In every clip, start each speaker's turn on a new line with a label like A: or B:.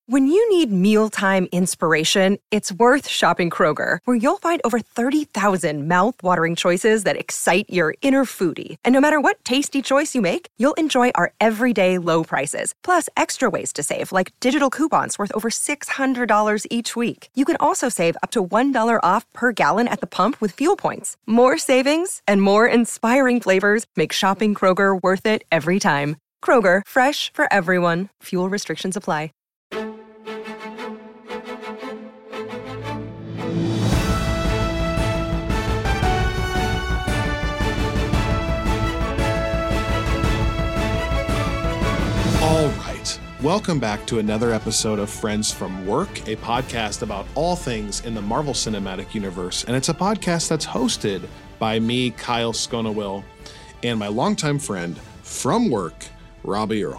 A: When you need mealtime inspiration, it's worth shopping Kroger, where you'll find over 30,000 mouth-watering choices that excite your inner foodie. And no matter what tasty choice you make, you'll enjoy our everyday low prices, plus extra ways to save, like digital coupons worth over $600 each week. You can also save up to $1 off per gallon at the pump with fuel points. More savings and more inspiring flavors make shopping Kroger worth it every time. Kroger, fresh for everyone. Fuel restrictions apply.
B: All right. Welcome back to another episode of Friends from Work, a podcast about all things in the Marvel Cinematic Universe. And it's a podcast that's hosted by me, Kyle Sconawill, and my longtime friend from work, Robbie Earl.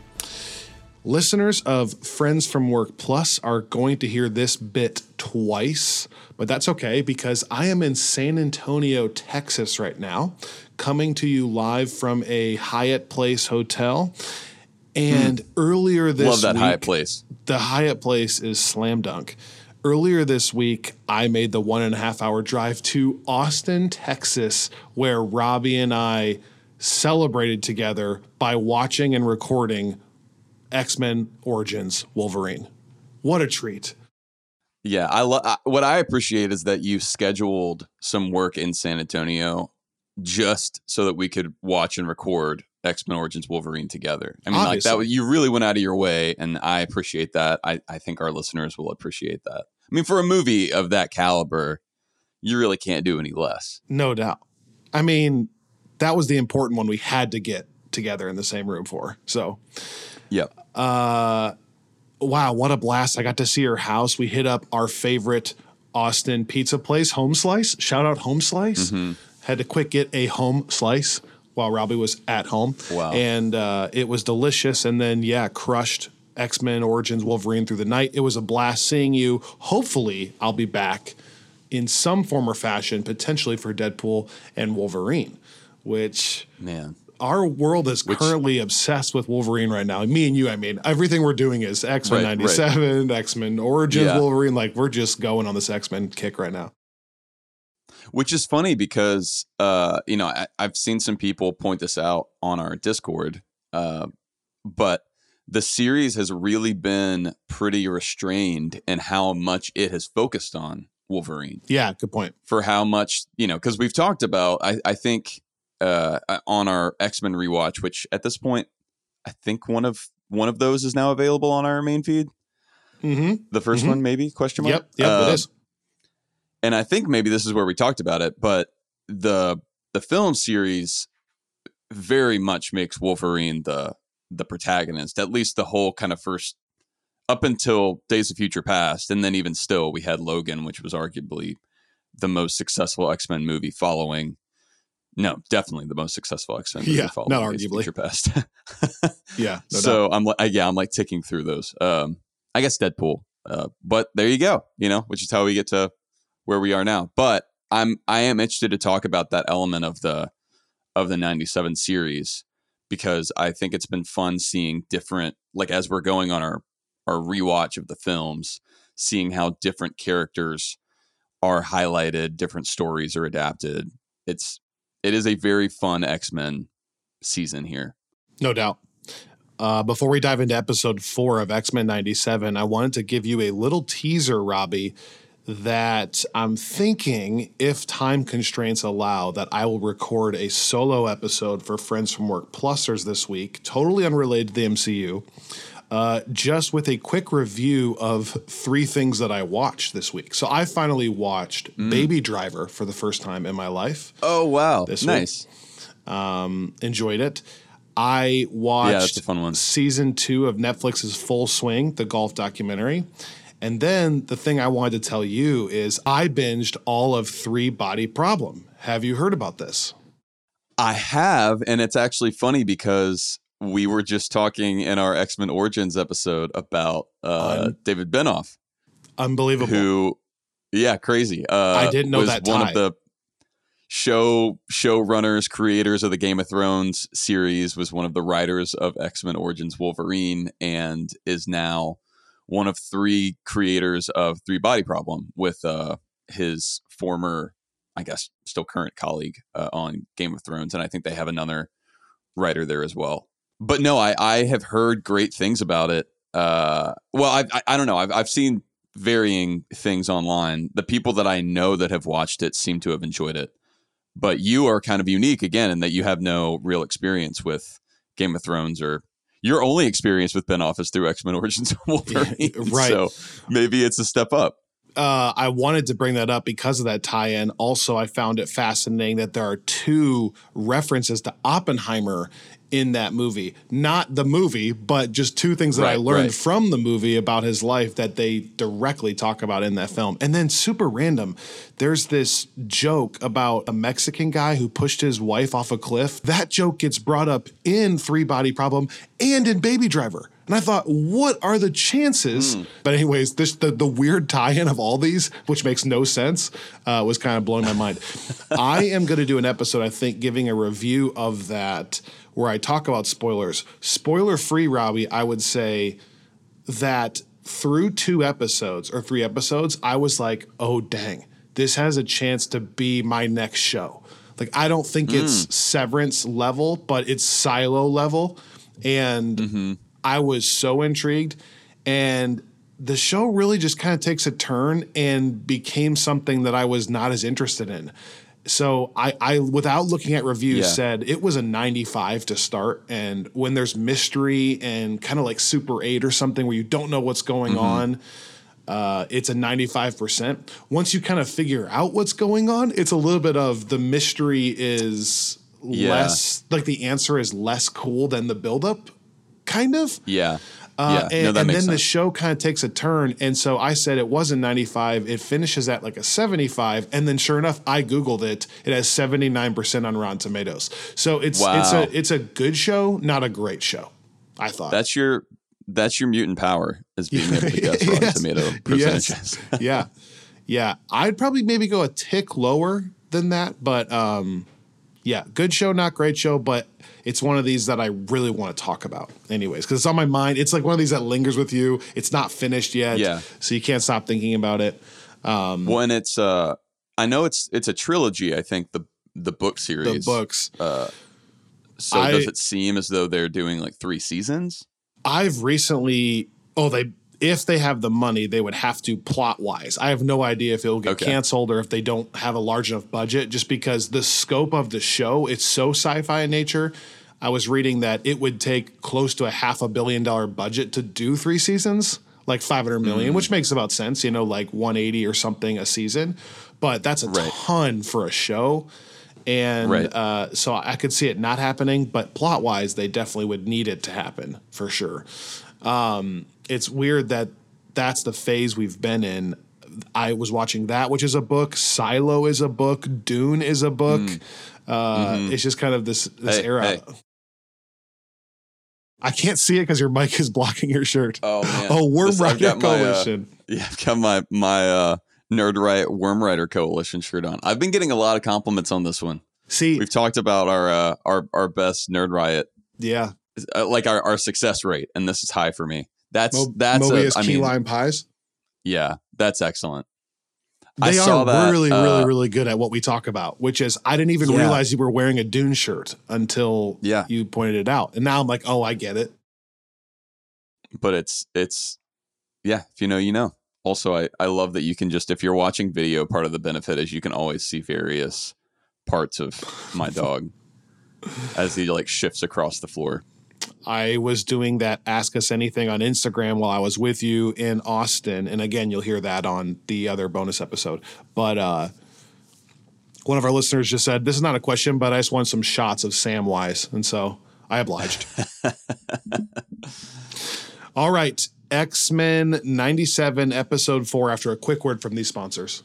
B: Listeners of Friends from Work Plus are going to hear this bit twice, but that's okay because I am in San Antonio, Texas right now, coming to you live from a Hyatt Place hotel. And earlier this week...
C: Love that Hyatt Place.
B: The Hyatt Place is slam dunk. Earlier this week, I made the 1.5 hour drive to Austin, Texas, where Robbie and I celebrated together by watching and recording X-Men Origins Wolverine. What a treat.
C: Yeah, what I appreciate is that you scheduled some work in San Antonio just so that we could watch and record X-Men Origins Wolverine together. I mean,
B: Obviously.
C: like that, you really went out of your way, and I appreciate that. I think our listeners will appreciate that. I mean, for a movie of that caliber, you really can't do any less.
B: No doubt. I mean, that was the important one we had to get together in the same room for. So,
C: Yep.
B: wow, what a blast. I got to see her house. We hit up our favorite Austin pizza place, Home Slice. Shout out Home Slice.
C: Mm-hmm.
B: Had to quick get a home slice while Robbie was at home.
C: Wow.
B: And it was delicious. And then, crushed X-Men Origins Wolverine through the night. It was a blast seeing you. Hopefully, I'll be back in some form or fashion, potentially for Deadpool and Wolverine, which...
C: Man.
B: Our world is currently obsessed with Wolverine right now. Me and you, I mean, everything we're doing is X-Men 97, right. X-Men Origins Wolverine. Like, we're just going on this X-Men kick right now.
C: Which is funny because, I've seen some people point this out on our Discord, but the series has really been pretty restrained in how much it has focused on Wolverine.
B: Yeah, good point.
C: For how much, because we've talked about, I think, on our X-Men rewatch, which at this point, I think one of those is now available on our main feed.
B: Mm-hmm.
C: The first one, maybe? Question mark?
B: Yep, it is.
C: And I think maybe this is where we talked about it, but the film series very much makes Wolverine the protagonist, at least the whole kind of first, up until Days of Future Past. And then even still, we had Logan, which was arguably the most successful X-Men movie following. No, definitely the most successful X-Men movie following
B: not
C: Days of
B: arguably.
C: Future Past.
B: No
C: so
B: doubt.
C: I'm like ticking through those. I guess Deadpool, but there you go. Which is how we get to where we are now. But I am interested to talk about that element of the 97 series, because I think it's been fun seeing different, like as we're going on our rewatch of the films, seeing how different characters are highlighted, different stories are adapted. It is a very fun X-Men season here.
B: No doubt. Before we dive into episode 4 of X-Men 97, I wanted to give you a little teaser, Robbie, that I'm thinking, if time constraints allow, that I will record a solo episode for Friends from Work Plusers this week, totally unrelated to the MCU, just with a quick review of 3 things that I watched this week. So I finally watched Baby Driver for the first time in my life.
C: Oh, wow.
B: This
C: nice.
B: Week. Enjoyed it. I watched
C: that's a fun one.
B: season 2 of Netflix's Full Swing, the golf documentary. And then the thing I wanted to tell you is I binged all of 3 Body Problem. Have you heard about this?
C: I have, and it's actually funny because we were just talking in our X-Men Origins episode about David Benoff.
B: Unbelievable.
C: Crazy.
B: I didn't know
C: was
B: that
C: one
B: tie.
C: of the showrunners, creators of the Game of Thrones series, was one of the writers of X-Men Origins Wolverine, and is now one of three creators of Three Body Problem with his former, I guess, still current colleague on Game of Thrones. And I think they have another writer there as well. But no, I have heard great things about it. Well, I don't know. I've seen varying things online. The people that I know that have watched it seem to have enjoyed it. But you are kind of unique again in that you have no real experience with Game of Thrones, or your only experience with Ben Office through X-Men Origins of Wolverine.
B: Yeah, right.
C: So maybe it's a step up.
B: I wanted to bring that up because of that tie-in. Also, I found it fascinating that there are two references to Oppenheimer in that movie. Not the movie, but just two things that I learned from the movie about his life that they directly talk about in that film. And then super random, there's this joke about a Mexican guy who pushed his wife off a cliff. That joke gets brought up in Three Body Problem and in Baby Driver. And I thought, what are the chances? But anyways, the weird tie-in of all these, which makes no sense, was kind of blowing my mind. I am going to do an episode, I think, giving a review of that where I talk about spoilers. Spoiler-free, Robbie, I would say that through 3 episodes, I was like, oh, dang, this has a chance to be my next show. Like, I don't think it's Severance level, but it's Silo level. And I was so intrigued, and the show really just kind of takes a turn and became something that I was not as interested in. So I without looking at reviews, said it was a 95 to start. And when there's mystery and kind of like Super 8 or something where you don't know what's going on, it's a 95%. Once you kind of figure out what's going on, it's a little bit of the mystery is less, like the answer is less cool than the buildup. Kind of. And then the show kind of takes a turn. And so I said it was a 95. It finishes at like a 75. And then sure enough, I Googled it. It has 79% on Rotten Tomatoes. So it's a good show, not a great show, I thought.
C: That's your mutant power, is being able to guess Rotten Tomato percentages.
B: Yeah. I'd probably maybe go a tick lower than that. But good show, not great show. But it's one of these that I really want to talk about anyways, because it's on my mind. It's like one of these that lingers with you. It's not finished yet. Yeah. So you can't stop thinking about it.
C: Well, and it's, I know it's a trilogy, I think, the book series.
B: The books.
C: So does it seem as though they're doing like 3 seasons?
B: I've recently, if they have the money, they would have to plot-wise. I have no idea if it'll get canceled or if they don't have a large enough budget, just because the scope of the show, it's so sci-fi in nature. I was reading that it would take close to a $500 million budget to do 3 seasons, like $500 million, which makes about sense, like 180 or something a season. But that's a ton for a show. And so I could see it not happening, but plot-wise, they definitely would need it to happen for sure. It's weird that that's the phase we've been in. I was watching that, which is a book. Silo is a book. Dune is a book. It's just kind of this era. Hey. I can't see it because your mic is blocking your shirt.
C: Oh, man.
B: Oh, Worm Rider Coalition.
C: I've got my Nerd Riot Worm Rider Coalition shirt on. I've been getting a lot of compliments on this one.
B: See,
C: we've talked about our best Nerd Riot.
B: Yeah.
C: Like our success rate, and this is high for me. That's
B: Mobius key lime pies.
C: Yeah, that's excellent.
B: They are really good at what we talk about, which is I didn't even realize you were wearing a Dune shirt until you pointed it out. And now I'm like, oh, I get it.
C: But it's if you know, you know. Also, I love that you can just, if you're watching video, part of the benefit is you can always see various parts of my dog as he like shifts across the floor.
B: I was doing that Ask Us Anything on Instagram while I was with you in Austin. And again, you'll hear that on the other bonus episode. But one of our listeners just said, this is not a question, but I just want some shots of Samwise. And so I obliged. All right. X-Men 97, episode 4, after a quick word from these sponsors.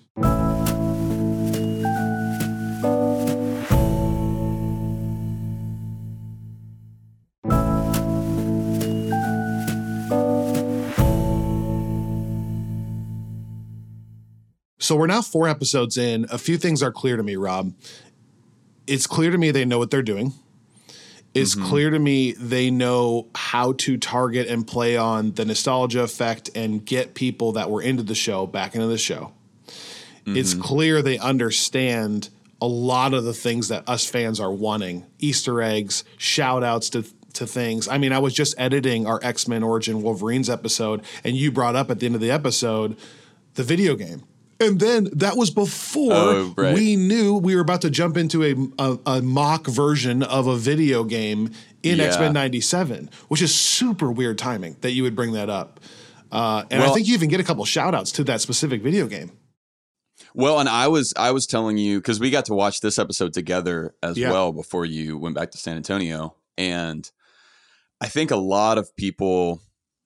B: So we're now 4 episodes in. A few things are clear to me, Rob. It's clear to me they know what they're doing. it's clear to me they know how to target and play on the nostalgia effect and get people that were into the show back into the show. It's clear they understand a lot of the things that us fans are wanting. Easter eggs, shout outs to things. I mean, I was just editing our X-Men Origin Wolverines episode, and you brought up at the end of the episode the video game. And then that was before we knew we were about to jump into a mock version of a video game in X-Men 97, which is super weird timing that you would bring that up. And I think you even get a couple shout outs to that specific video game.
C: Well, and I was telling you, because we got to watch this episode together as well before you went back to San Antonio. And I think a lot of people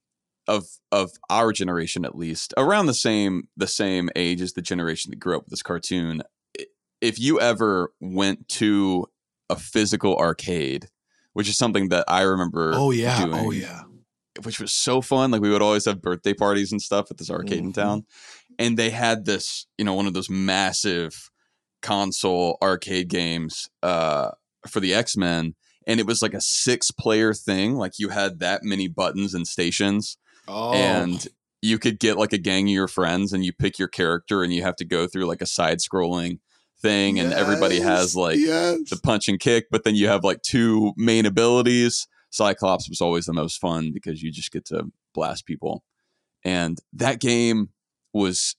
C: of our generation, at least around the same age as the generation that grew up with this cartoon, if you ever went to a physical arcade, which is something that I remember doing, which was so fun. Like, we would always have birthday parties and stuff at this arcade in town. And they had this, one of those massive console arcade games for the X-Men. And it was like a 6-player thing. Like, you had that many buttons and stations. Oh. And you could get like a gang of your friends and you pick your character and you have to go through like a side-scrolling thing. And everybody has like the punch and kick. But then you have like 2 main abilities. Cyclops was always the most fun because you just get to blast people. And that game was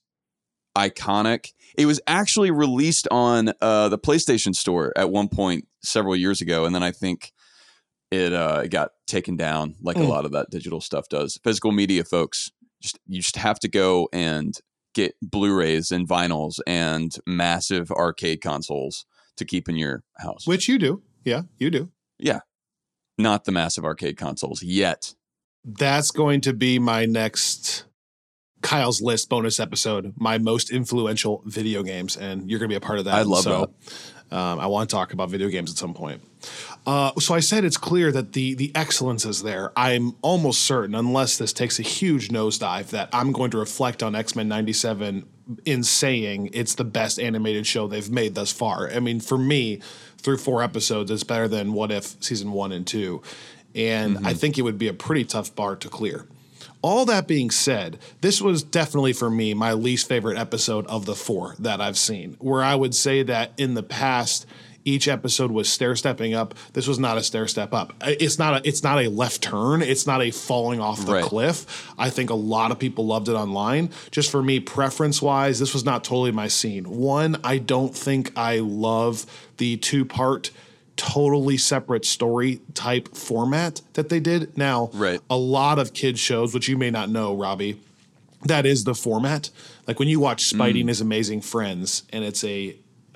C: iconic. It was actually released on the PlayStation Store at one point several years ago, and then I think it got taken down, like a lot of that digital stuff does. Physical media, folks, you just have to go and get Blu-rays and vinyls and massive arcade consoles to keep in your house.
B: Which you do. Yeah, you do.
C: Yeah. Not the massive arcade consoles yet.
B: That's going to be my next Kyle's List bonus episode, my most influential video games, and you're going to be a part of that.
C: I love that.
B: I want to talk about video games at some point. So I said it's clear that the excellence is there. I'm almost certain, unless this takes a huge nosedive, that I'm going to reflect on X-Men 97 in saying it's the best animated show they've made thus far. I mean, for me, through 4 episodes, it's better than What If season 1 and 2. And I think it would be a pretty tough bar to clear. All that being said, this was definitely for me my least favorite episode of the 4 that I've seen, where I would say that in the past, each episode was stair-stepping up. This was not a stair-step up. It's not a left turn. It's not a falling off the cliff. I think a lot of people loved it online. Just for me, preference-wise, this was not totally my scene. One, I don't think I love the 2-part totally separate story type format that they did. Now, a lot of kids shows, which you may not know, Robbie, that is the format. Like when you watch Spidey and His Amazing Friends and it's a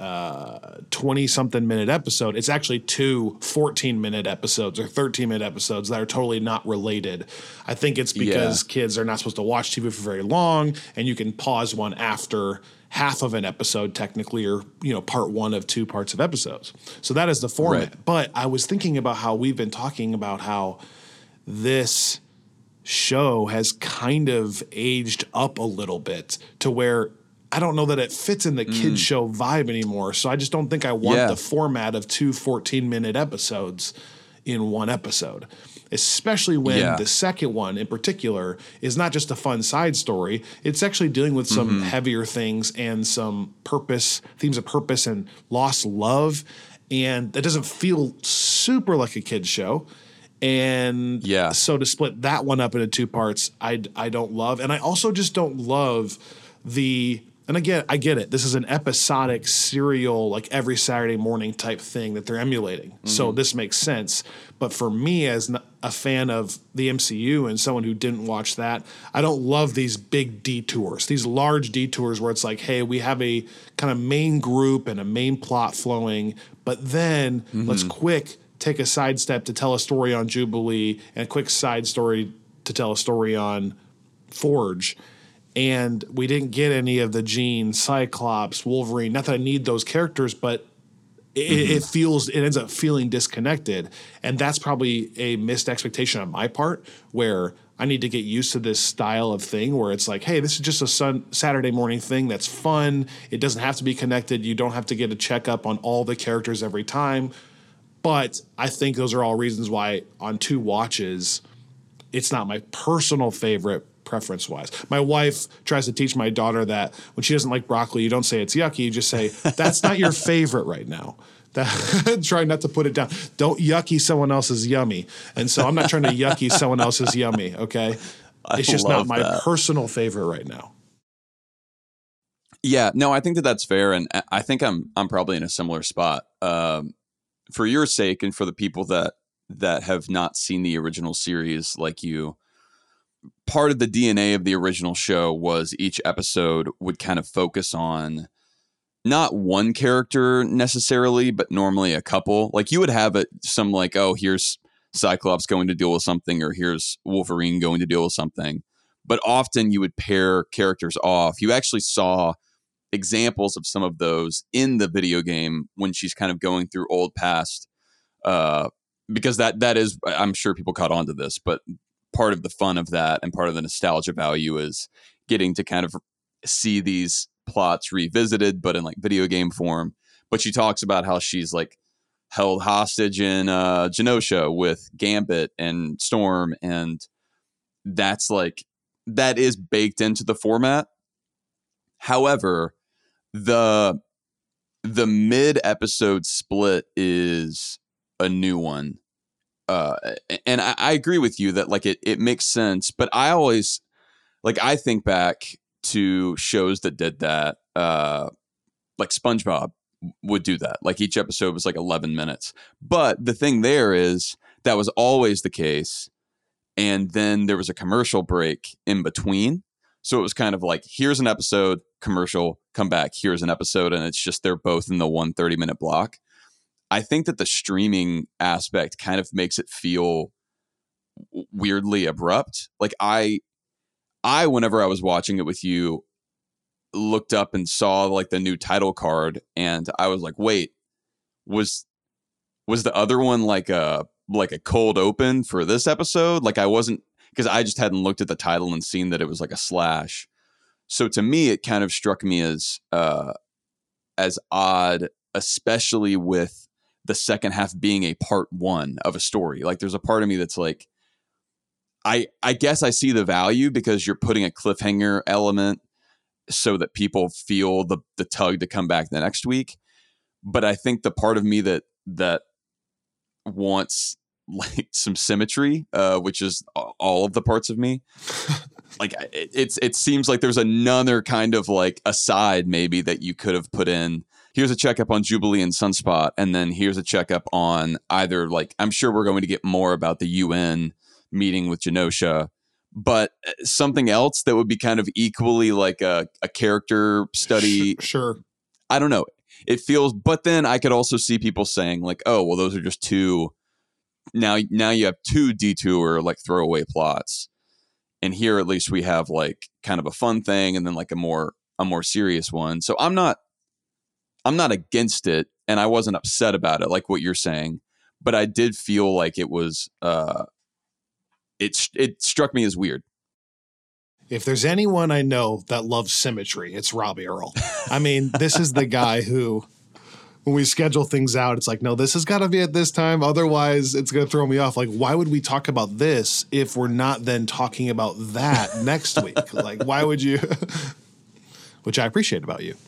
B: 20-something minute episode, it's actually 2 14-minute episodes or 13-minute episodes that are totally not related. I think it's because kids are not supposed to watch TV for very long, and you can pause one after half of an episode technically, or part 1 of 2 parts of episodes. So that is the format. But I was thinking about how we've been talking about how this show has kind of aged up a little bit to where I don't know that it fits in the kids show vibe anymore. So I just don't think I want the format of 2 14-minute episodes in one episode, especially when the second one in particular is not just a fun side story. It's actually dealing with some heavier things and some themes of purpose and lost love. And that doesn't feel super like a kid's show. And so to split that one up into 2 parts, I don't love. And I also just don't love and again, I get it. This is an episodic serial, like every Saturday morning type thing that they're emulating. So this makes sense. But for me, as a fan of the MCU and someone who didn't watch that, I don't love these big detours, these large detours where it's like, hey, we have a kind of main group and a main plot flowing, but then let's take a sidestep to tell a story on Jubilee and a quick side story to tell a story on Forge. And we didn't get any of the Jean, Cyclops, Wolverine. Not that I need those characters, but it ends up feeling disconnected. And that's probably a missed expectation on my part, where I need to get used to this style of thing where it's like, hey, this is just a Saturday morning thing that's fun. It doesn't have to be connected. You don't have to get a checkup on all the characters every time. But I think those are all reasons why on 2 watches, it's not my personal favorite preference-wise. My wife tries to teach my daughter that when she doesn't like broccoli, you don't say it's yucky. You just say, that's not your favorite right now. Try not to put it down. Don't yucky someone else's yummy. And so I'm not trying to yucky someone else's yummy, okay? It's just not my personal favorite right now.
C: Yeah, no, I think that's fair, and I think I'm probably in a similar spot. For your sake, and for the people that have not seen the original series like you, part of the DNA of the original show was each episode would kind of focus on not one character necessarily, but normally a couple. Like you would have some like, oh, here's Cyclops going to deal with something, or here's Wolverine going to deal with something. But often you would pair characters off. You actually saw examples of some of those in the video game when she's kind of going through old past, because that is, I'm sure people caught on to this, but part of the fun of that and part of the nostalgia value is getting to kind of see these plots revisited, but in like video game form. But she talks about how she's like held hostage in Genosha with Gambit and Storm, and that's like, that is baked into the format. However, the mid-episode split is a new one. And I agree with you that like it makes sense, but I always, like, I think back to shows that did that, like SpongeBob would do that. Like each episode was like 11 minutes. But the thing there is that was always the case. And then there was a commercial break in between. So it was kind of like, here's an episode, commercial, come back, here's an episode. And it's just, they're both in the 1 30-minute block. I think that the streaming aspect kind of makes it feel weirdly abrupt. Like I, whenever I was watching it with you, looked up and saw like the new title card, and I was like, wait, was the other one like a cold open for this episode? Like I wasn't, because I just hadn't looked at the title and seen that it was like a slash. So to me, it kind of struck me as odd, especially with the second half being a part 1 of a story. Like there's a part of me that's like, I guess I see the value because you're putting a cliffhanger element so that people feel the tug to come back the next week. But I think the part of me that wants like some symmetry, which is all of the parts of me, like it seems like there's another kind of like aside maybe that you could have put in. Here's a checkup on Jubilee and Sunspot, and then here's a checkup on either, like, I'm sure we're going to get more about the UN meeting with Genosha, but something else that would be kind of equally like a character study.
B: Sure.
C: I don't know. It feels, but then I could also see people saying like, oh, well, those are just two. Now you have 2 detour, like throwaway plots. And here at least we have like kind of a fun thing and then like a more serious one. So I'm not against it, and I wasn't upset about it like what you're saying, but I did feel like it was it struck me as weird.
B: If there's anyone I know that loves symmetry, it's Robbie Earl. I mean, this is the guy who, when we schedule things out, it's like, no, this has got to be at this time. Otherwise, it's going to throw me off. Like, why would we talk about this if we're not then talking about that next week? Like, why would you? Which I appreciate about you.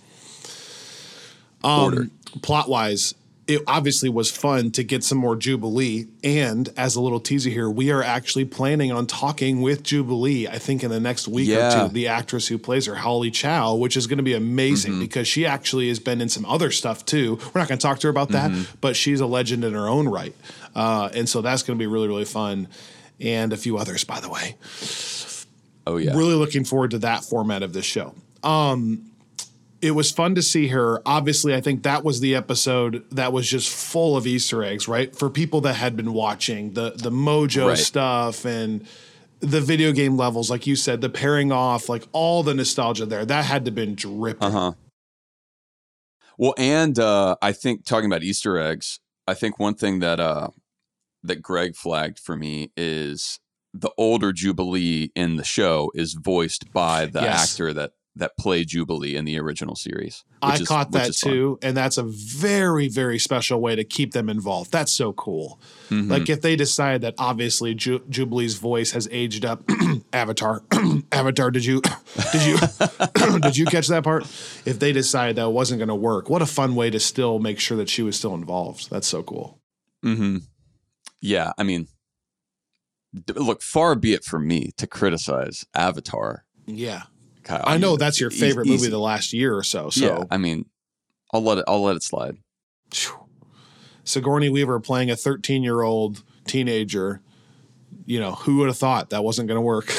B: Plot-wise, it obviously was fun to get some more Jubilee. And as a little teaser here, we are actually planning on talking with Jubilee, I think in the next week or two, the actress who plays her, Holly Chow, which is going to be amazing because she actually has been in some other stuff too. We're not going to talk to her about that, but she's a legend in her own right. And so that's going to be really, really fun. And a few others, by the way.
C: Oh, yeah.
B: Really looking forward to that format of this show. It was fun to see her. Obviously, I think that was the episode that was just full of Easter eggs, right? For people that had been watching the Mojo stuff and the video game levels, like you said, the pairing off, like all the nostalgia there, that had to have been dripping.
C: Well, and I think talking about Easter eggs, I think one thing that Greg flagged for me is the older Jubilee in the show is voiced by the actor that that play Jubilee in the original series.
B: I caught that too, and that's a very, very special way to keep them involved. That's so cool. Mm-hmm. Like if they decide that obviously Jubilee's voice has aged up, Avatar, did you did you catch that part? If they decide that it wasn't going to work, what a fun way to still make sure that she was still involved. That's so cool.
C: Mm-hmm. Yeah, I mean, look, far be it from me to criticize Avatar.
B: Yeah. I know that's your favorite movie of the last year or so. So
C: yeah, I mean, I'll let it slide.
B: Sigourney Weaver playing a 13-year-old teenager. You know, who would have thought that wasn't going to work?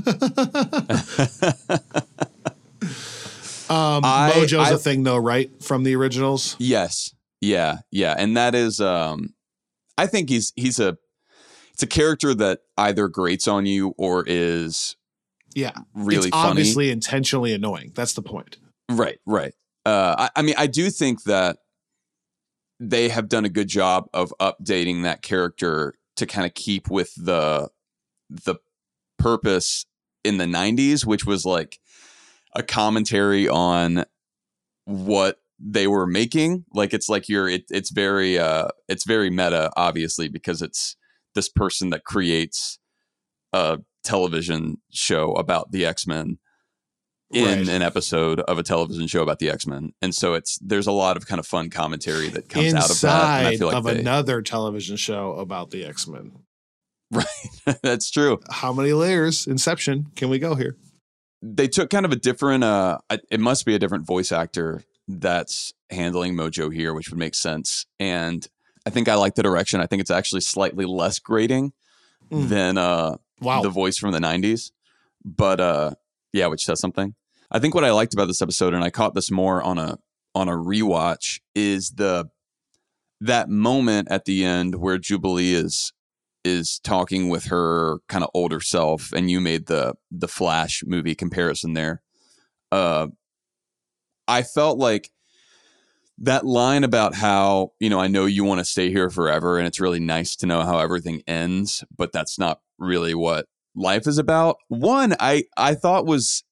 B: Mojo's a thing, though, right? From the originals.
C: Yes. Yeah. Yeah. And that is, I think it's a character that either grates on you or is really
B: it's
C: funny.
B: Obviously intentionally annoying. That's the point.
C: Right. I mean, I do think that they have done a good job of updating that character to kind of keep with the purpose in the 90s, which was like a commentary on what they were making. Like it's like it's very meta, obviously, because it's this person that creates a television show about the X-Men in an episode of a television show about the X-Men. And so there's a lot of kind of fun commentary that comes out of that. And I feel like
B: another television show about the X-Men.
C: Right. That's true.
B: How many layers? Inception. Can we go here?
C: They took kind of a different, it must be a different voice actor that's handling Mojo here, which would make sense. And I think I like the direction. I think it's actually slightly less grating than the voice from the 90s. But yeah, which says something. I think what I liked about this episode, and I caught this more on a rewatch, is that moment at the end where Jubilee is talking with her kind of older self, and you made the Flash movie comparison there. I felt like that line about how, you know, I know you want to stay here forever and it's really nice to know how everything ends, but that's not really what life is about. One, I thought was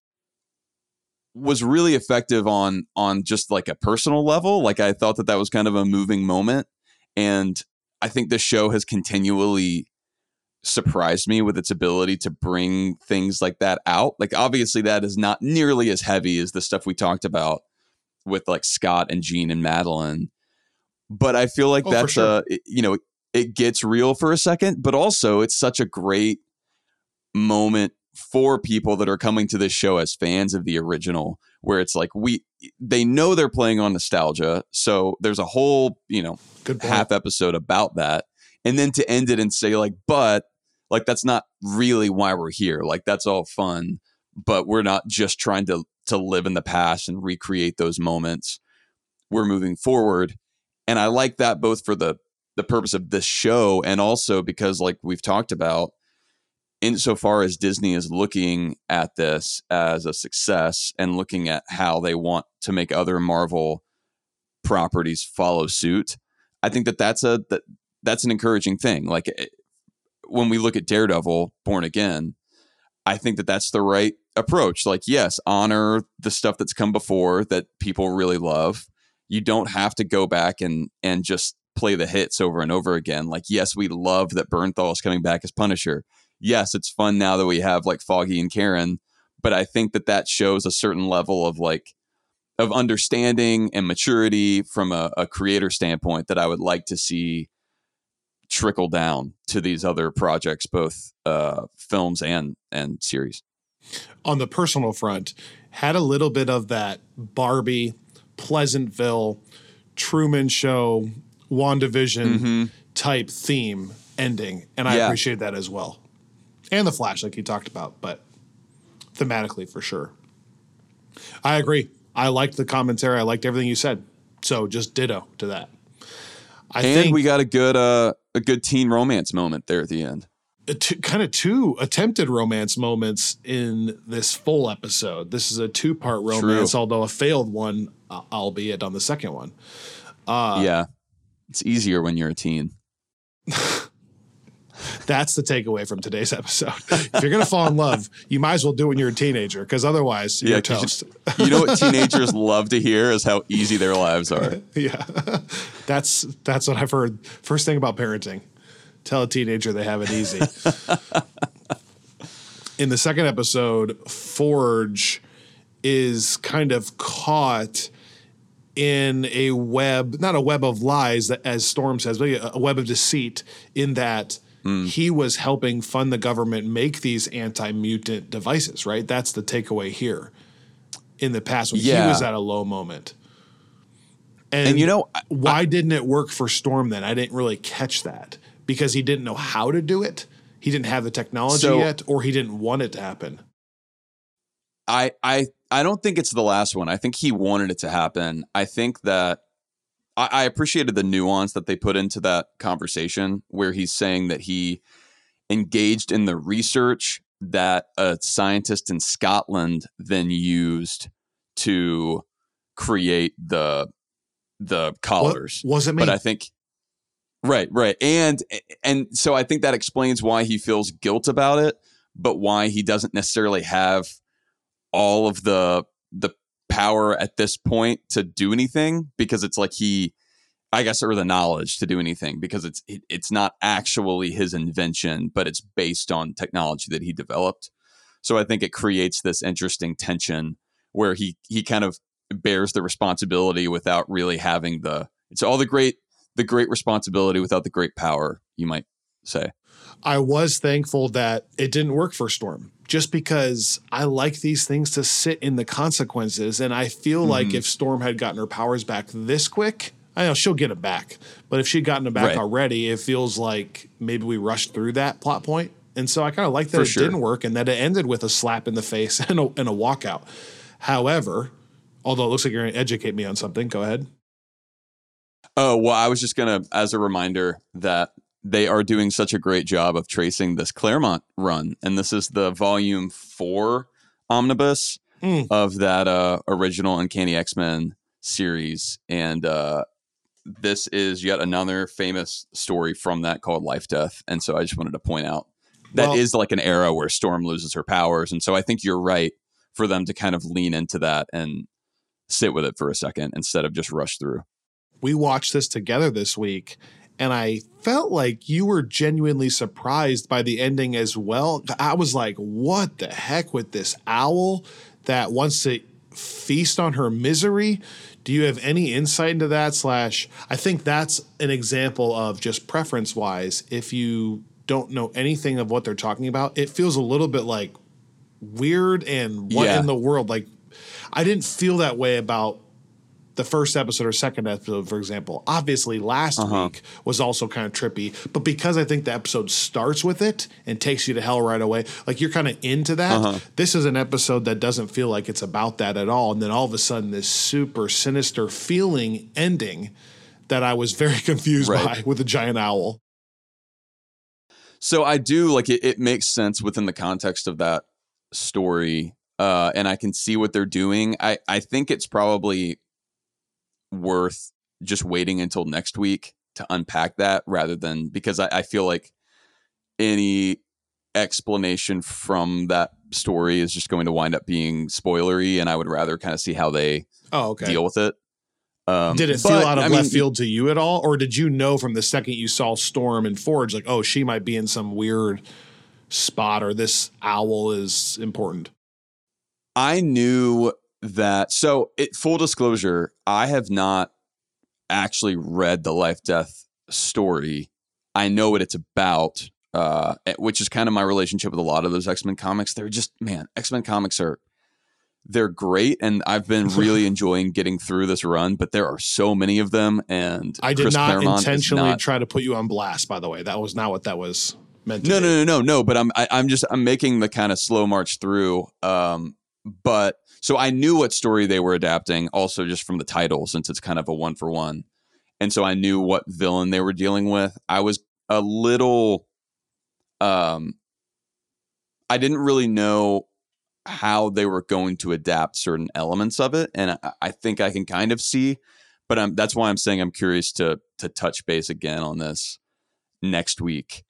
C: really effective on just like a personal level. Like I thought that was kind of a moving moment. And I think the show has continually surprised me with its ability to bring things like that out. Like obviously that is not nearly as heavy as the stuff we talked about with like Scott and Jean and Madeline. But I feel like that's sure. It gets real for a second, but also it's such a great moment for people that are coming to this show as fans of the original, where it's like they know they're playing on nostalgia. So there's a whole, half episode about that. And then to end it and say like, but like, that's not really why we're here. Like that's all fun, but we're not just trying to live in the past and recreate those moments. We're moving forward. And I like that both for the purpose of this show and also because like we've talked about, insofar as Disney is looking at this as a success and looking at how they want to make other Marvel properties follow suit, I think that's an encouraging thing. Like when we look at Daredevil, Born Again, I think that's the right approach. Like, yes, honor the stuff that's come before that people really love. You don't have to go back and just play the hits over and over again. Like, yes, we love that Bernthal is coming back as Punisher. Yes, it's fun now that we have like Foggy and Karen, but I think that shows a certain level of understanding and maturity from a creator standpoint that I would like to see trickle down to these other projects, both films and series.
B: On the personal front, had a little bit of that Barbie, Pleasantville, Truman Show, WandaVision type theme ending, and I appreciate that as well. And the Flash, like you talked about, but thematically for sure. I agree. I liked the commentary. I liked everything you said. So just ditto to that. I think
C: we got a good teen romance moment there at the end.
B: Kind of two attempted romance moments in this full episode. This is a 2-part romance, although a failed one, albeit on the second one.
C: Yeah, it's easier when you're a teen.
B: That's the takeaway from today's episode. If you're going to fall in love, you might as well do it when you're a teenager, because otherwise you're toast.
C: You know what teenagers love to hear is how easy their lives are.
B: Yeah, that's what I've heard. First thing about parenting, tell a teenager they have it easy. In the second episode, Forge is kind of caught in a web, not a web of lies, that, as Storm says, but a web of deceit, in that he was helping fund the government make these anti-mutant devices, right? That's the takeaway here. In the past, when he was at a low moment. And why didn't it work for Storm then? I didn't really catch that. Because he didn't know how to do it? He didn't have the technology yet, or he didn't want it to happen?
C: I don't think it's the last one. I think he wanted it to happen. I think that I appreciated the nuance that they put into that conversation, where he's saying that he engaged in the research that a scientist in Scotland then used to create the collars.
B: Wasn't me.
C: But I think right. And so I think that explains why he feels guilt about it, but why he doesn't necessarily have all of the power at this point to do anything, because it's like or the knowledge to do anything, because it's not actually his invention, but it's based on technology that he developed. So I think it creates this interesting tension where he kind of bears the responsibility without really having it's all the great responsibility without the great power, you might say.
B: I was thankful that it didn't work for Storm, just because I like these things to sit in the consequences. And I feel like if Storm had gotten her powers back this quick, I know she'll get it back, but if she'd gotten it back already, it feels like maybe we rushed through that plot point. And so I kind of like that didn't work, and that it ended with a slap in the face and a walkout. However, although it looks like you're going to educate me on something, go ahead.
C: Oh, well, I was just going to, as a reminder, that they are doing such a great job of tracing this Claremont run. And this is the volume 4 omnibus of that original Uncanny X-Men series. And this is yet another famous story from that called Life Death. And so I just wanted to point out that is like an era where Storm loses her powers. And so I think you're right for them to kind of lean into that and sit with it for a second instead of just rush through.
B: We watched this together this week, and I felt like you were genuinely surprised by the ending as well. I was like, what the heck with this owl that wants to feast on her misery? Do you have any insight into that? I think that's an example of, just preference-wise, if you don't know anything of what they're talking about, it feels a little bit like weird and what in the world? Like, I didn't feel that way about the first episode or second episode, for example. Obviously, last week was also kind of trippy, but because I think the episode starts with it and takes you to hell right away, like you're kind of into that. This is an episode that doesn't feel like it's about that at all. And then all of a sudden, this super sinister feeling ending that I was very confused by, with a giant owl.
C: So I do like it. It makes sense within the context of that story, and I can see what they're doing. I think it's probably worth just waiting until next week to unpack that, rather than, because I feel like any explanation from that story is just going to wind up being spoilery, and I would rather kind of see how they deal with it.
B: Did it feel out of left field to you at all? Or did you know from the second you saw Storm and Forge, like, oh, she might be in some weird spot, or this owl is important?
C: I knew that. So, full disclosure, I have not actually read the Life Death story. I know what it's about, which is kind of my relationship with a lot of those X-Men comics. They're just, X-Men comics they're great, and I've been really enjoying getting through this run, but there are so many of them, and
B: I did not intentionally try to put you on blast, by the way. That was not what that was meant to be.
C: No, but I'm making the kind of slow march through. But so I knew what story they were adapting, also just from the title, since it's kind of a 1-for-1. And so I knew what villain they were dealing with. I was a little, I didn't really know how they were going to adapt certain elements of it. And I think I can kind of see, but that's why I'm saying I'm curious to touch base again on this next week.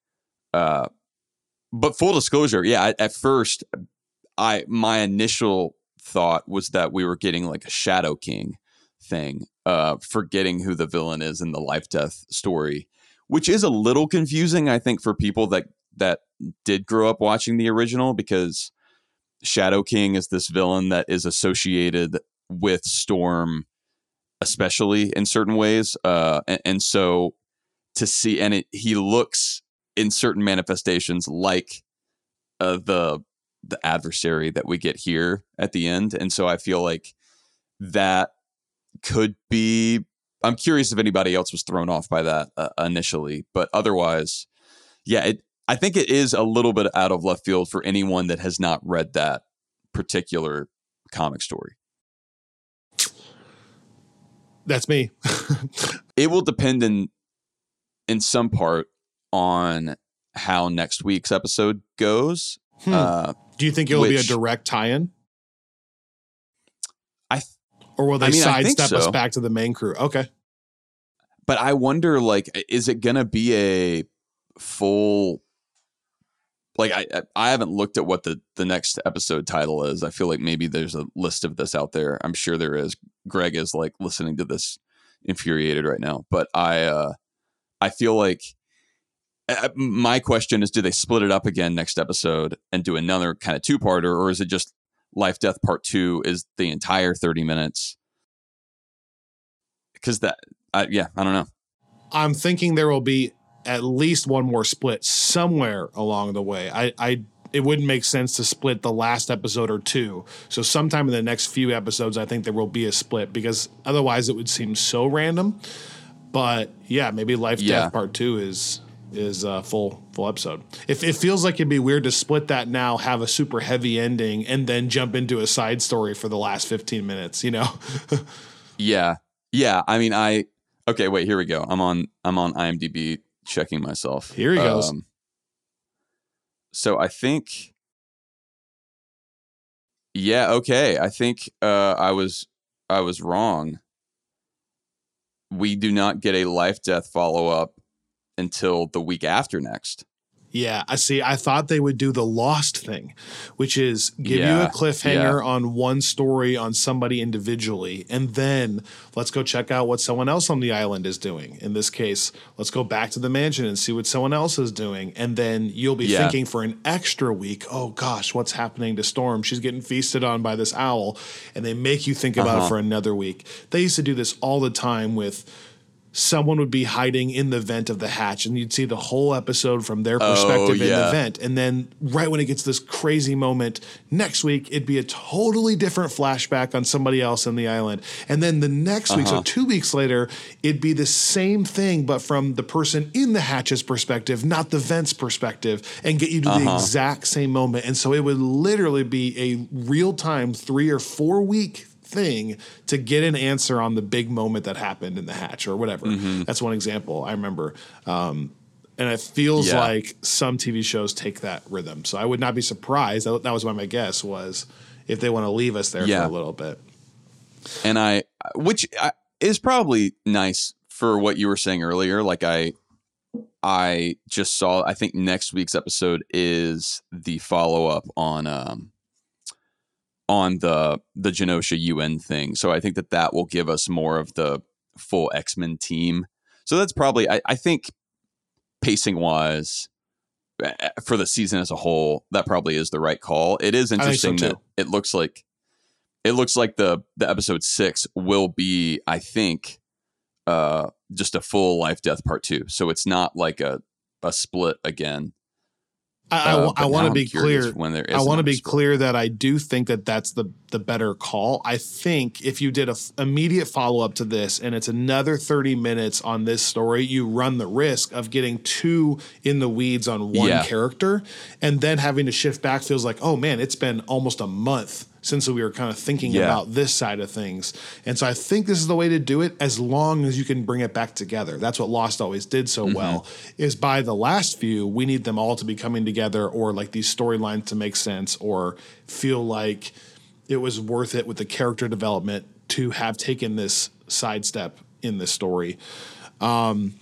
C: But full disclosure, yeah, at first, my initial thought was that we were getting like a Shadow King thing, forgetting who the villain is in the life death story, which is a little confusing, I think, for people that did grow up watching the original, because Shadow King is this villain that is associated with Storm, especially in certain ways, and so to see, and he looks in certain manifestations like the adversary that we get here at the end. And so I feel like that could be, I'm curious if anybody else was thrown off by that initially, but otherwise, yeah, I think it is a little bit out of left field for anyone that has not read that particular comic story.
B: That's me.
C: It will depend in some part on how next week's episode goes.
B: Do you think it will be a direct tie-in? Or will they sidestep us back to the main crew? Okay.
C: But I wonder, like, is it going to be a full... Like, I haven't looked at what the next episode title is. I feel like maybe there's a list of this out there. I'm sure there is. Greg is, like, listening to this infuriated right now. But I feel like... My question is, do they split it up again next episode and do another kind of two-parter, or is it just Life Death Part 2 is the entire 30 minutes? Because I don't know.
B: I'm thinking there will be at least one more split somewhere along the way. It wouldn't make sense to split the last episode or two. So sometime in the next few episodes, I think there will be a split, because otherwise it would seem so random. But yeah, maybe Life Death Part 2 is a full episode. If it feels like it'd be weird to split that now, have a super heavy ending, and then jump into a side story for the last 15 minutes, you know?
C: Yeah. I mean, okay, wait, here we go. I'm on IMDb checking myself.
B: Here he goes.
C: So I think, okay. I think I was wrong. We do not get a Life Death follow-up until the week after next.
B: Yeah, I thought they would do the Lost thing, which is give you a cliffhanger on one story on somebody individually, and then let's go check out what someone else on the island is doing. In this case, let's go back to the mansion and see what someone else is doing, and then you'll be thinking for an extra week, oh gosh, what's happening to Storm? She's getting feasted on by this owl, and they make you think about it for another week. They used to do this all the time with... Someone would be hiding in the vent of the hatch, and you'd see the whole episode from their perspective in the vent. And then right when it gets this crazy moment, next week, it'd be a totally different flashback on somebody else on the island. And then the next week, so 2 weeks later, it'd be the same thing, but from the person in the hatch's perspective, not the vent's perspective, and get you to the exact same moment. And so it would literally be a real-time 3 or 4 week thing to get an answer on the big moment that happened in the hatch or whatever. That's one example I remember. And it feels like some TV shows take that rhythm. So I would not be surprised. That was my guess was if they want to leave us there for a little bit.
C: And which is probably nice for what you were saying earlier. Like I just saw, I think next week's episode is the follow-up on the Genosha UN thing. So I think that will give us more of the full X-Men team. So that's probably, I think pacing wise for the season as a whole, that probably is the right call. It is interesting that it looks like the episode 6 will be, I think, just a full Life Death Part 2. So it's not like a split again.
B: I want to be clear. I want to be clear that I do think that that's the better call. I think if you did an immediate follow up to this and it's another 30 minutes on this story, you run the risk of getting too in the weeds on one character, and then having to shift back feels like, oh man, it's been almost a month since we were kind of thinking about this side of things. And so I think this is the way to do it, as long as you can bring it back together. That's what Lost always did so well, is by the last few, we need them all to be coming together, or like these storylines to make sense, or feel like it was worth it with the character development to have taken this sidestep in this story.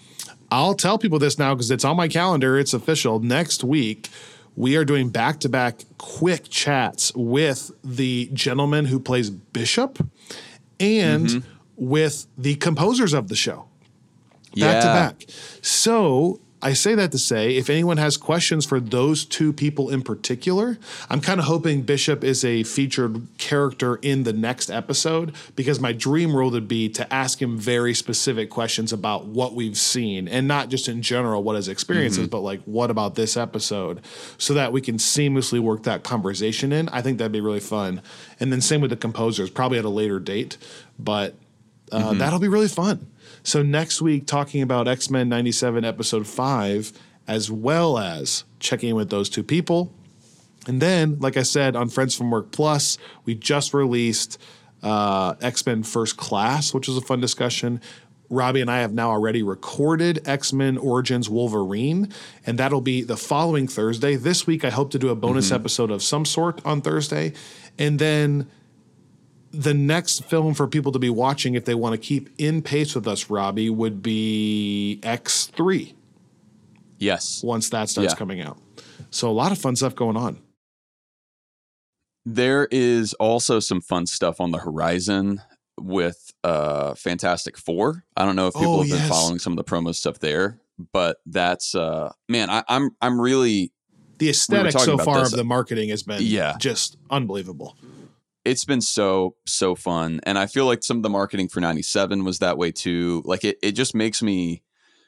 B: I'll tell people this now because it's on my calendar. It's official. Next week, we are doing back-to-back quick chats with the gentleman who plays Bishop and with the composers of the show. Back to back. So I say that to say, if anyone has questions for those two people in particular, I'm kind of hoping Bishop is a featured character in the next episode, because my dream role would be to ask him very specific questions about what we've seen, and not just in general what his experience is, but like, what about this episode, so that we can seamlessly work that conversation in. I think that'd be really fun. And then same with the composers, probably at a later date, but that'll be really fun. So next week, talking about X-Men 97 episode 5, as well as checking in with those two people. And then, like I said, on Friends from Work Plus, we just released X-Men First Class, which was a fun discussion. Robbie and I have now already recorded X-Men Origins Wolverine, and that'll be the following Thursday. This week, I hope to do a bonus episode of some sort on Thursday. And then the next film for people to be watching, if they want to keep in pace with us, Robbie, would be X3.
C: Yes.
B: Once that starts coming out. So a lot of fun stuff going on.
C: There is also some fun stuff on the horizon with Fantastic Four. I don't know if people have been following some of the promo stuff there, but that's man, I'm really,
B: the aesthetic so far of the marketing has been just unbelievable.
C: It's been so fun. And I feel like some of the marketing for 97 was that way too. Like it just makes me,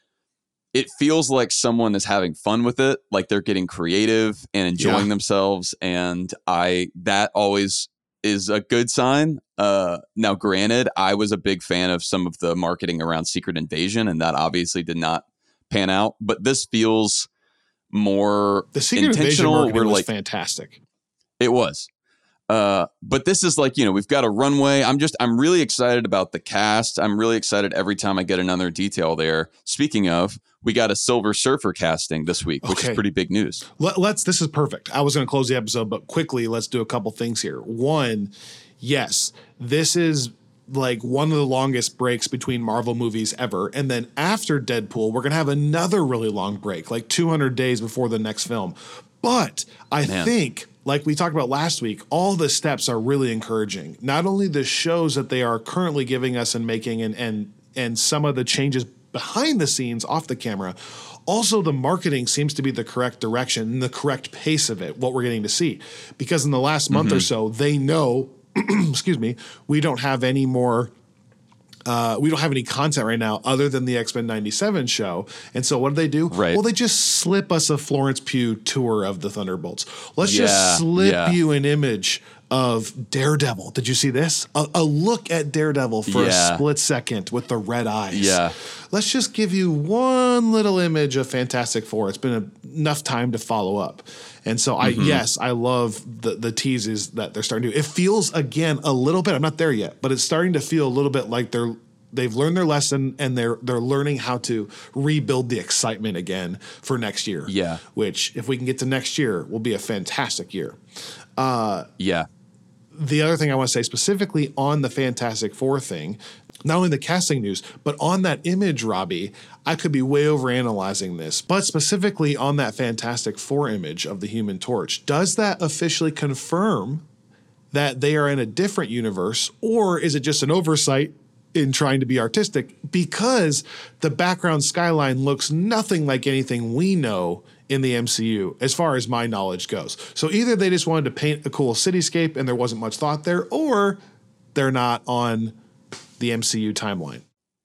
C: it feels like someone is having fun with it. Like they're getting creative and enjoying themselves. And that always is a good sign. Now granted, I was a big fan of some of the marketing around Secret Invasion, and that obviously did not pan out, but this feels more
B: the Secret Invasion marketing was fantastic.
C: It was. But this is like, we've got a runway. I'm really excited about the cast. I'm really excited every time I get another detail there. Speaking of, we got a Silver Surfer casting this week, which is pretty big news.
B: This is perfect. I was going to close the episode, but quickly, let's do a couple things here. One, yes, this is like one of the longest breaks between Marvel movies ever. And then after Deadpool, we're going to have another really long break, like 200 days before the next film. But I think, like we talked about last week, all the steps are really encouraging. Not only the shows that they are currently giving us and making, and some of the changes behind the scenes off the camera, also the marketing seems to be the correct direction and the correct pace of it, what we're getting to see. Because in the last month or so, they know, excuse me, we don't have any more. We don't have any content right now other than the X-Men 97 show. And so what do?
C: Right.
B: Well, they just slip us a Florence Pugh tour of the Thunderbolts. Let's just slip you an image of Daredevil. Did you see this? A look at Daredevil for a split second with the red eyes.
C: Yeah.
B: Let's just give you one little image of Fantastic Four. It's been enough time to follow up. And so I love the teases that they're starting to do. It feels, again, a little bit, I'm not there yet, but it's starting to feel a little bit like they've learned their lesson, and they're learning how to rebuild the excitement again for next year.
C: Yeah.
B: Which, if we can get to next year, will be a fantastic year. The other thing I want to say specifically on the Fantastic Four thing, not only the casting news, but on that image, Robbie, I could be way overanalyzing this, but specifically on that Fantastic Four image of the Human Torch, does that officially confirm that they are in a different universe, or is it just an oversight in trying to be artistic? Because the background skyline looks nothing like anything we know in the MCU, as far as my knowledge goes. So either they just wanted to paint a cool cityscape and there wasn't much thought there, or they're not on the MCU timeline.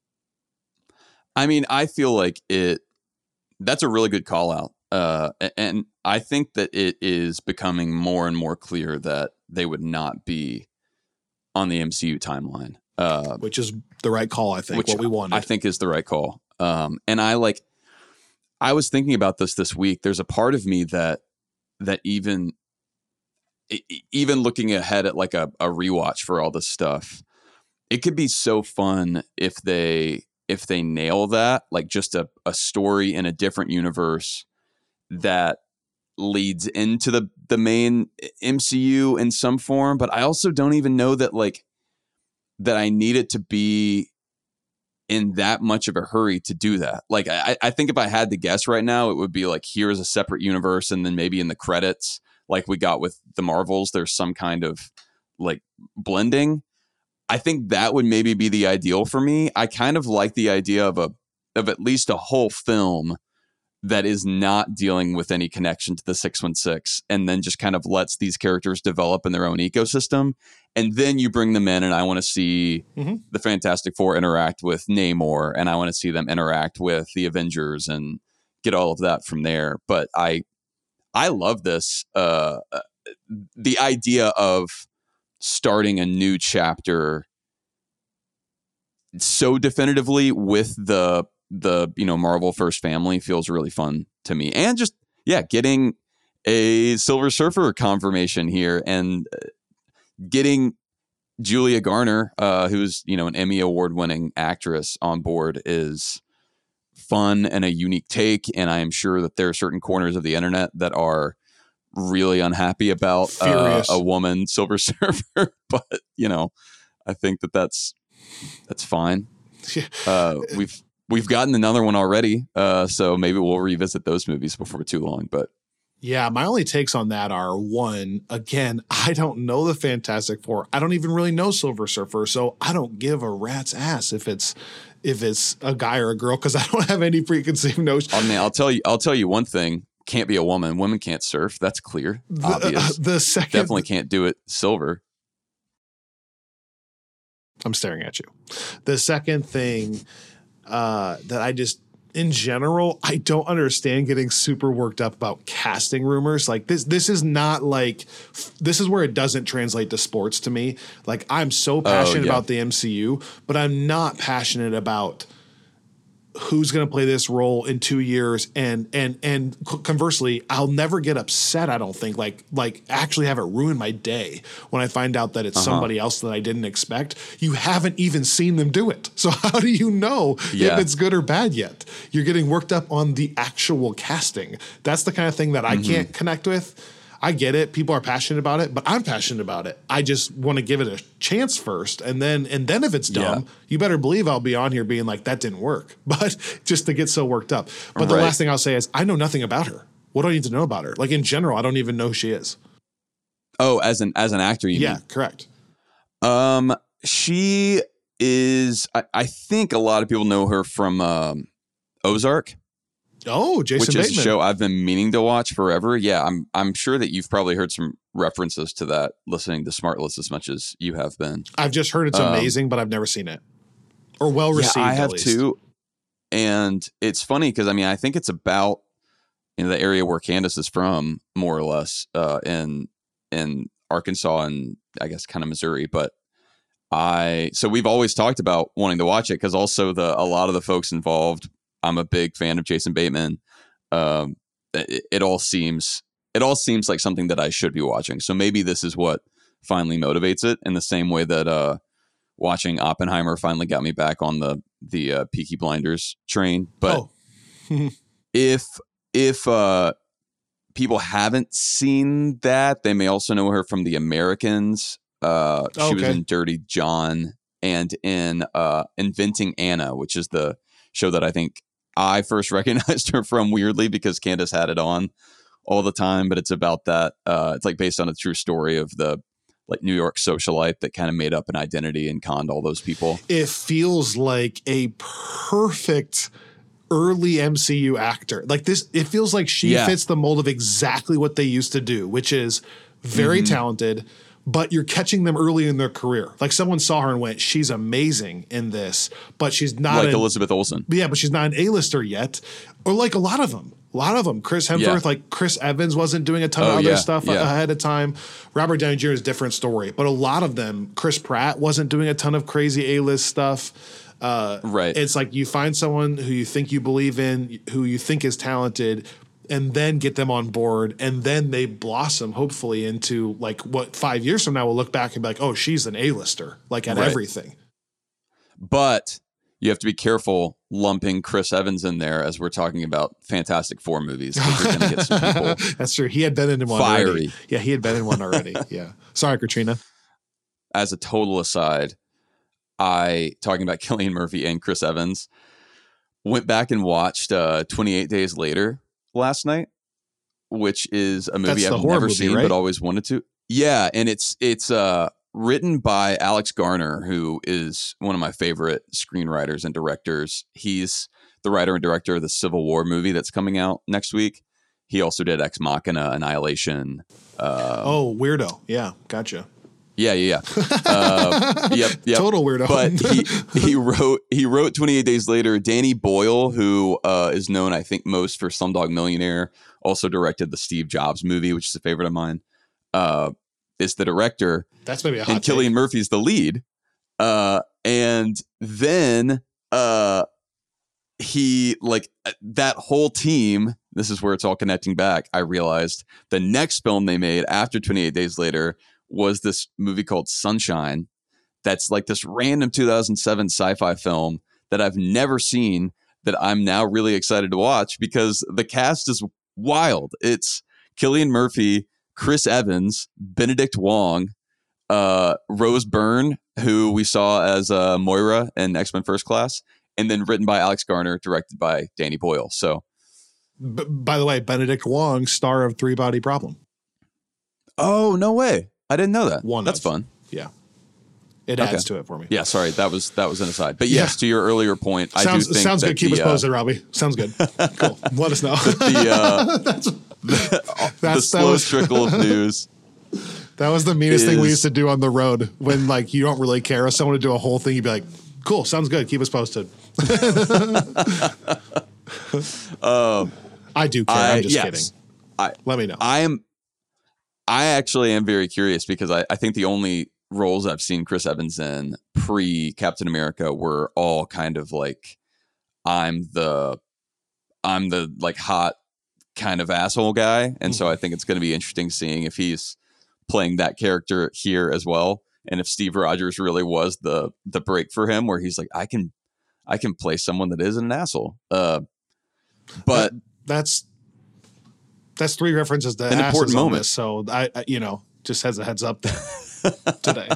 C: I mean, I feel like that's a really good call out. And I think that it is becoming more and more clear that they would not be on the MCU timeline.
B: Which is the right call, I think, what we wanted.
C: I think is the right call. And I was thinking about this week. There's a part of me that even looking ahead at like a rewatch for all this stuff, it could be so fun if they nail that, like just a story in a different universe that leads into the main MCU in some form. But I also don't even know that I need it to be in that much of a hurry to do that. Like, I think if I had to guess right now, it would be like, here's a separate universe. And then maybe in the credits, like we got with the Marvels, there's some kind of like blending. I think that would maybe be the ideal for me. I kind of like the idea of at least a whole film that is not dealing with any connection to the 616 and then just kind of lets these characters develop in their own ecosystem. And then you bring them in, and I want to see the Fantastic Four interact with Namor, and I want to see them interact with the Avengers and get all of that from there. But I love this, the idea of starting a new chapter so definitively with the Marvel First Family feels really fun to me. And just, getting a Silver Surfer confirmation here and getting Julia Garner, who's, an Emmy Award winning actress, on board is fun and a unique take. And I am sure that there are certain corners of the internet that are really unhappy about a woman Silver Surfer. But, I think that's fine. We've gotten another one already, so maybe we'll revisit those movies before too long. But
B: yeah, my only takes on that are, one, again, I don't know the Fantastic Four. I don't even really know Silver Surfer, so I don't give a rat's ass if it's a guy or a girl, because I don't have any preconceived notion.
C: I mean, I'll tell you one thing: can't be a woman. Women can't surf. That's clear. Obvious.
B: The second,
C: definitely can't do it. Silver.
B: I'm staring at you. The second thing that I just, in general, I don't understand getting super worked up about casting rumors. Like this is not like, this is where it doesn't translate to sports to me. Like, I'm so passionate about the MCU, but I'm not passionate about who's going to play this role in 2 years. And conversely, I'll never get upset. I don't think like actually have it ruin my day when I find out that it's somebody else that I didn't expect. You haven't even seen them do it. So how do you know if it's good or bad yet? You're getting worked up on the actual casting. That's the kind of thing that I can't connect with. I get it. People are passionate about it, but I'm passionate about it. I just want to give it a chance first. And then if it's dumb, you better believe I'll be on here being like, that didn't work. But just to get so worked up. But the last thing I'll say is, I know nothing about her. What do I need to know about her? Like, in general, I don't even know who she is.
C: Oh, as an actor, you mean?
B: Yeah, correct.
C: She is, I think a lot of people know her from Ozark.
B: Oh, Jason Bateman.
C: Which is a show I've been meaning to watch forever. Yeah, I'm sure that you've probably heard some references to that listening to Smartless as much as you have been.
B: I've just heard it's amazing, but I've never seen it. Or well received,
C: I have
B: at least.
C: too. And it's funny because, I think it's about the area where Candace is from, more or less, in Arkansas and I guess kind of Missouri. But so we've always talked about wanting to watch it because also a lot of the folks involved, I'm a big fan of Jason Bateman. It all seems like something that I should be watching. So maybe this is what finally motivates it, in the same way that watching Oppenheimer finally got me back on the Peaky Blinders train. But if people haven't seen that, they may also know her from The Americans. She was in Dirty John and in Inventing Anna, which is the show that I think I first recognized her from, weirdly, because Candace had it on all the time. But it's about that. It's like based on a true story of the New York socialite that kind of made up an identity and conned all those people.
B: It feels like a perfect early MCU actor. Like this, it feels like she fits the mold of exactly what they used to do, which is very talented, but you're catching them early in their career. Like, someone saw her and went, she's amazing in this, but she's not
C: Elizabeth Olsen.
B: Yeah, but she's not an A-lister yet. Or like a lot of them. Chris Hemsworth, like Chris Evans wasn't doing a ton of other stuff ahead of time. Robert Downey Jr. is a different story. But a lot of them, Chris Pratt wasn't doing a ton of crazy A-list stuff. It's like you find someone who you think you believe in, who you think is talented, and then get them on board, and then they blossom, hopefully, into like what 5 years from now we'll look back and be like, oh, she's an A-lister, like at everything.
C: But you have to be careful lumping Chris Evans in there as we're talking about Fantastic Four movies. You're going to get some people.
B: That's true. He had been in one already. Yeah, he had been in one already. Yeah. Sorry, Katrina.
C: As a total aside, talking about Cillian Murphy and Chris Evans, went back and watched 28 Days Later last night, which is a movie I've never seen, right? But always wanted to. Yeah, and it's written by Alex Garner, who is one of my favorite screenwriters and directors. He's the writer and director of the Civil War movie that's coming out next week. He also did Ex Machina, Annihilation.
B: Weirdo. Yeah, gotcha.
C: Yeah. Yep.
B: Total weirdo.
C: But he wrote 28 Days Later. Danny Boyle, who is known, I think, most for Slumdog Millionaire, also directed the Steve Jobs movie, which is a favorite of mine. Is the director.
B: That's maybe a hot take.
C: Cillian Murphy's the lead. And then he, like, that whole team, this is where it's all connecting back. I realized the next film they made after 28 Days Later was this movie called Sunshine. That's like this random 2007 sci-fi film that I've never seen, that I'm now really excited to watch because the cast is wild. It's Cillian Murphy, Chris Evans, Benedict Wong, Rose Byrne, who we saw as Moira in X-Men First Class, and then written by Alex Garner, directed by Danny Boyle. So,
B: by the way, Benedict Wong, star of Three Body Problem.
C: Oh, no way. I didn't know that. That's fun.
B: Yeah. It adds to it for me.
C: Yeah, sorry. That was an aside. But yes, to your earlier point,
B: I do think sounds good. Keep us posted, Robbie. Sounds good. Cool. Let us know.
C: The slow trickle of news.
B: That was the meanest thing we used to do on the road when, like, you don't really care if someone would do a whole thing. You'd be like, cool, sounds good. Keep us posted. I do care. I'm just kidding. Let me know.
C: I actually am very curious because I think the only roles I've seen Chris Evans in pre Captain America were all kind of like, I'm the like hot kind of asshole guy. And so I think it's going to be interesting seeing if he's playing that character here as well. And if Steve Rogers really was the break for him, where he's like, I can play someone that isn't an asshole. But
B: that's three references to
C: an important moment.
B: This, so I just as a heads up today.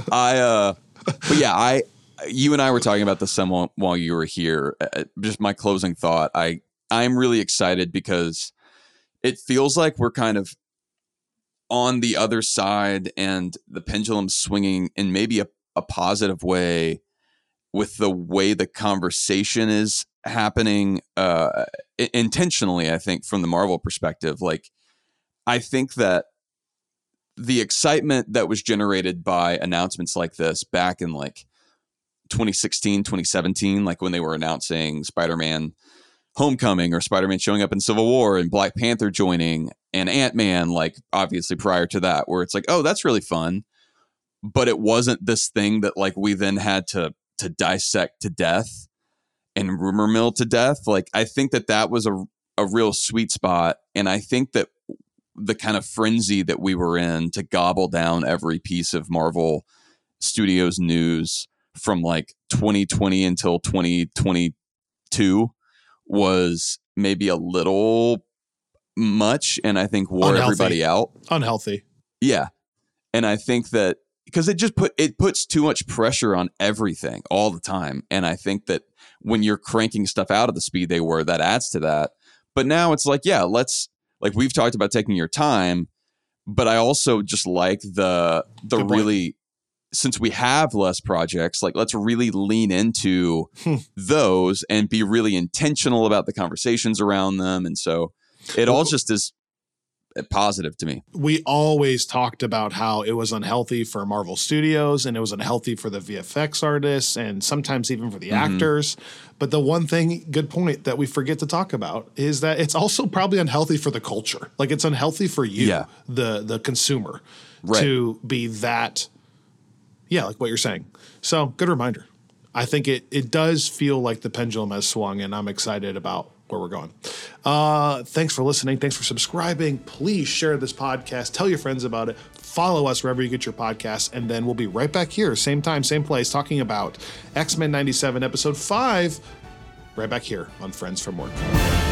C: But yeah, you and I were talking about this some while you were here. Just my closing thought. I'm really excited because it feels like we're kind of on the other side and the pendulum swinging in maybe a positive way with the way the conversation is happening intentionally, I think, from the Marvel perspective. Like, I think that the excitement that was generated by announcements like this back in like 2016, 2017, like when they were announcing Spider-Man Homecoming or Spider-Man showing up in Civil War and Black Panther joining and Ant-Man, like obviously prior to that, where it's like, oh, that's really fun. But it wasn't this thing that like we then had to dissect to death and rumor mill to death. Like, I think that was a real sweet spot. And I think that the kind of frenzy that we were in to gobble down every piece of Marvel Studios news from like 2020 until 2022 was maybe a little much, and I think wore everybody out.
B: Unhealthy.
C: Yeah. And I think that because it puts too much pressure on everything all the time. And I think that when you're cranking stuff out at the speed they were, that adds to that. But now it's like, yeah, like we've talked about taking your time, but I also just like the really, since we have less projects, like let's really lean into those and be really intentional about the conversations around them. And so it all just is positive to me.
B: We always talked about how it was unhealthy for Marvel Studios and it was unhealthy for the VFX artists and sometimes even for the actors. But the one thing, good point, that we forget to talk about is that it's also probably unhealthy for the culture. Like, it's unhealthy for you, the consumer, to be that, like what you're saying. So good reminder. I think it does feel like the pendulum has swung, and I'm excited about where we're going. Thanks for listening. Thanks for subscribing. Please share this podcast. Tell your friends about it. Follow us wherever you get your podcasts. And then we'll be right back here, same time, same place, talking about X-Men 97, Episode 5, right back here on Friends from Work.